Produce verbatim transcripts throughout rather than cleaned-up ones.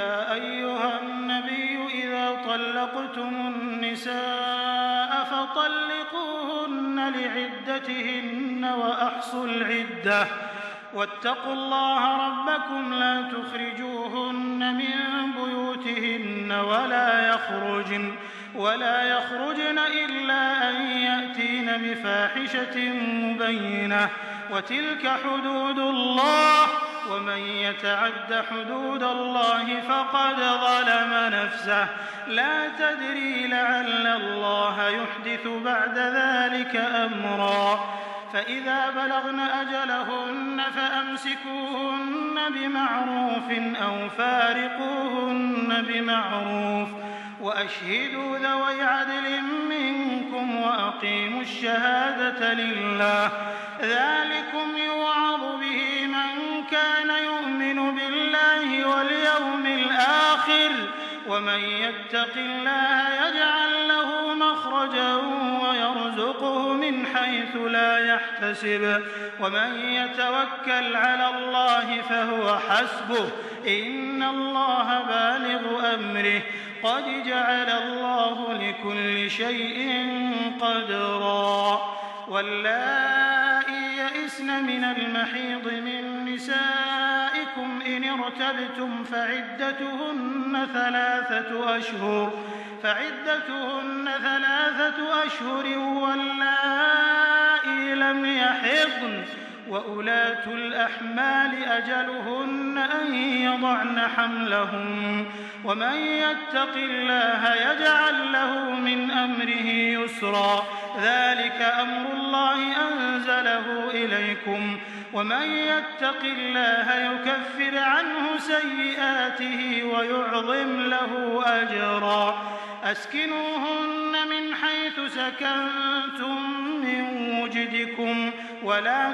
يا أيها النبي إذا طلقتم النساء فطلقوهن لعدتهن وأحصوا العدة واتقوا الله ربكم لا تخرجوهن من بيوتهن ولا يخرجن ولا يخرجن إلا أن يأتين بفاحشة مبينة وتلك حدود الله ومن يتعد حدود الله فقد ظلم نفسه لا تدري لعل الله يحدث بعد ذلك أمرا فإذا بلغن أجلهن فأمسكوهن بمعروف أو فارقوهن بمعروف وأشهدوا ذوي عدل منكم وأقيموا الشهادة لله ذلكم يوعظ به من كان يؤمن بالله واليوم الآخر ومن يتق الله يجعل له مخرجا ويرزقه من حيث لا يحتسب ومن يتوكل على الله فهو حسبه إن الله بالغ أمره قد جعل الله لكل شيء قدرا واللائي يئسن من المحيض من نسائكم إن ارتبتم فعدتهن ثلاثة أشهر فعدتهن ثلاثة أشهر واللائي لم يحضن وأولاة الأحمال أجلهن أن يضعن حملهن ومن يتق الله يجعل له من أمره يسرا ذلك أمر الله أنزله إليكم ومن يتق الله يكفر عنه سيئاته ويعظم له أجرا أسكنوهن من حيث سكنتم من وجدكم ولا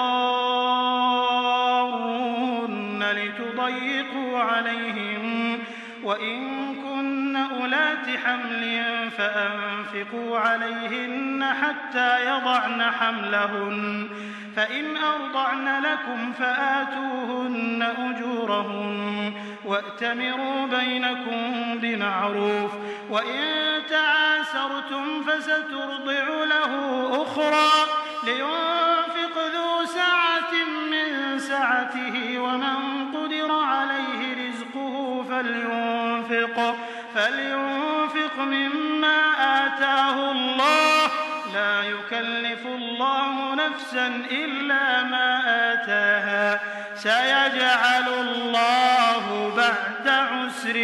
تضارون لتضيقوا عليهم وإن كن أولات حمل فأنفقوا عليهن حتى يضعن حملهن فإن أرضعن لكم فآتوهن أجورهن وأتمروا بينكم بمعروف وإن تعاسرتم فسترضع له أخرى لينفق ذو سعة من سعته ومن قدر عليه رزقه فلينفق فلينفق مما آتاه الله لا يكلف الله نفسا إلا ما آتاها سيجعل الله بعد عسر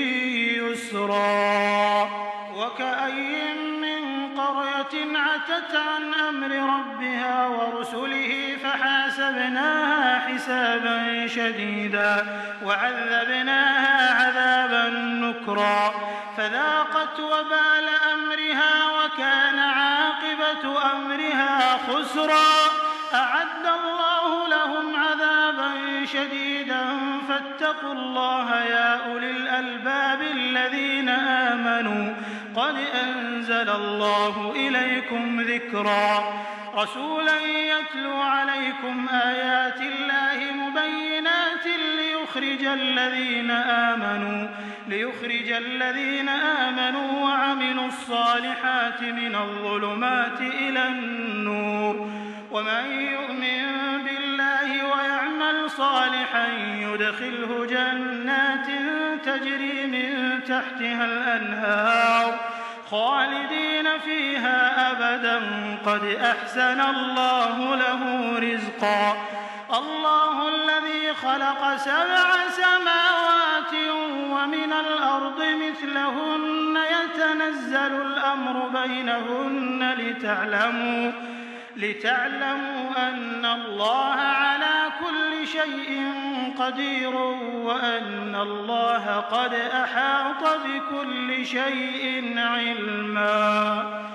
يسرا وكأي من قرية عتت عن أمر ربها ورسله فحاسبناها حسابا شديدا وعذبناها عذابا نكرا فذاقت وبال أمرها وكان عاقبة أمرها خسرا أعد الله لهم عذابا شديدا فاتقوا الله يا أولي الألباب الذين آمنوا قد أنزل الله إليكم ذكرا رسولا يتلو عليكم آيات الله مبينات ليخرج الذين آمنوا ليخرج الذين آمنوا وعملوا الصالحات من الظلمات إلى النور ومن يؤمن بالله ويعمل صالحا يدخله جنات تجري من تحتها الأنهار خالدين فيها أبدا قد أحسن الله له رزقا الله الذي خلق سبع سماوات ومن الأرض مثلهن يتنزل الأمر بينهن لتعلموا لتعلموا أن الله على كل شيء قدير وأن الله قد أحاط بكل شيء علما.